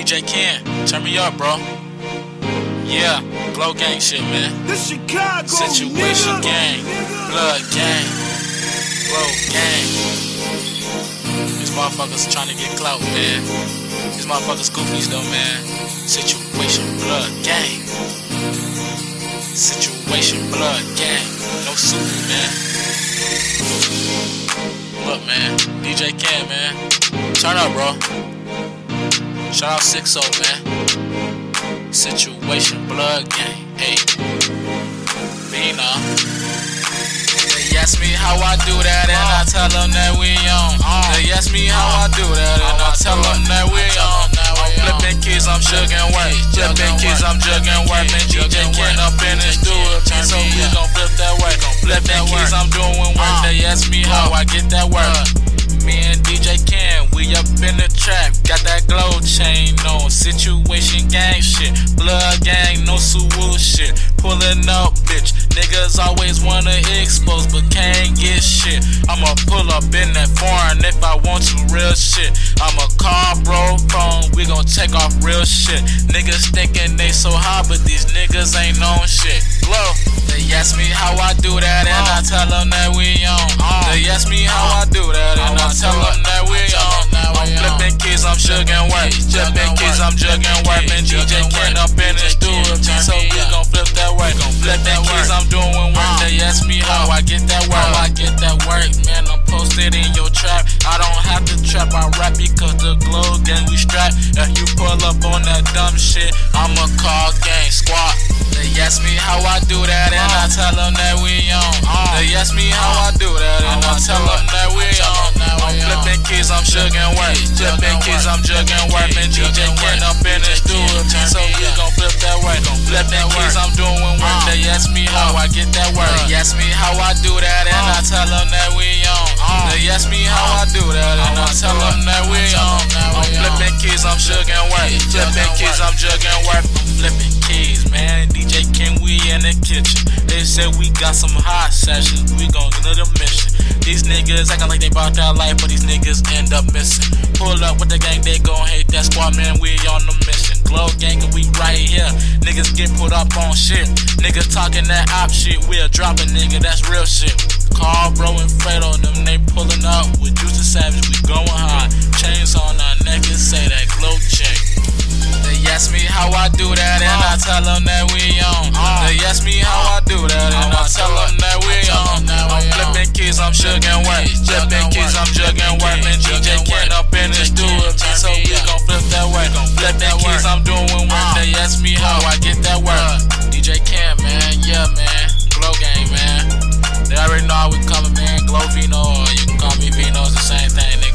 DJ Ken, turn me up, bro. Yeah, Glow Gang shit, man. This Chicago, Situation gang, blood gang, Glow gang. These motherfuckers trying to get clout, man. These motherfuckers goofies though, man. Situation blood gang. Situation blood gang. No suit, man. Look, man. DJ Ken, man. Turn up, bro. Shout out 6-0, man. Situation blood gang. Hey. Bina. They ask me how I do that, and I tell them that we on. They ask me how I do that, and I tell them that we on. I'm flipping keys, I'm sugaring work. Flipping keys, I'm jugging work. Man, DJ Ken up in the studio, so we gon' flip that work. Flipping keys, I'm doing work. They ask me how I get that work. Me and DJ Ken, we up in the trap. Got that glow chain on. Situation gang shit. Blood gang, no suwu shit. Pulling up, bitch. Niggas always wanna expose, but can't get shit. I'ma pull up in that foreign if I want to, real shit. I'ma call bro phone, we gon' take off real shit. Niggas thinking they so hot, but these niggas ain't on shit. Glow. They ask me how I do that, and I tell them that we on. They ask me how I do that, and I tell them that we on. I'm flipping keys, I'm sugaring work. Flipping keys, I'm jugging work. Man, DJ Ken up in the studio, so we gon' flip that work. Flipping keys, I'm doing work. They ask me how I get that work. How I get that work, man, I'm posted in your trap. I don't have to trap, I rap because the Glow gang we strap. If you pull up on that dumb shit, I'ma call gang squad. They ask me how I do that, and I tell them that we on. They ask me how I do that, and I tell them that we on. I'm flipping keys, I'm sugaring work. Flipping keys, I'm jugging work. Man, DJ Ken up in the studio, so we gon' flip that work. Flipping keys, I'm doing work. They ask me how I get that work. They ask me how I do that, and I tell them that we on. They ask me how I do that, and I tell them that we on. I'm flipping keys, I'm sugaring work. Flipping keys, I'm jugging work. I'm flipping keys, man. DJ Ken, we in the kitchen. They said we got some hot sessions. We gon' get to the mission. These niggas acting like they bought that life, but these niggas end up missing. Pull up with the gang, they gon' hate that squad, man. We on the mission. Glow gang, and we right here. Niggas get put up on shit. Niggas talking that op shit. We'll drop a nigga, that's real shit. Call bro and Fredo, them they pulling up with Juicy Savage. We going hard. Chains on our neck and say that Glow check. They ask me how I do that, and I tell them that we on. They ask me how I do that, and I tell them that we on. I'm flipping keys, I'm sugaring work. Flipping keys, I'm jugging work. Man, DJ Ken up in the studio, so we gon' flip that work. Flipping keys, I'm doing work. They ask me how I get that work. DJ Ken, man, yeah, man. Glow gang, man. They already know how we coming, man. Glow Vino, or you can call me Vino, it's the same thing, nigga.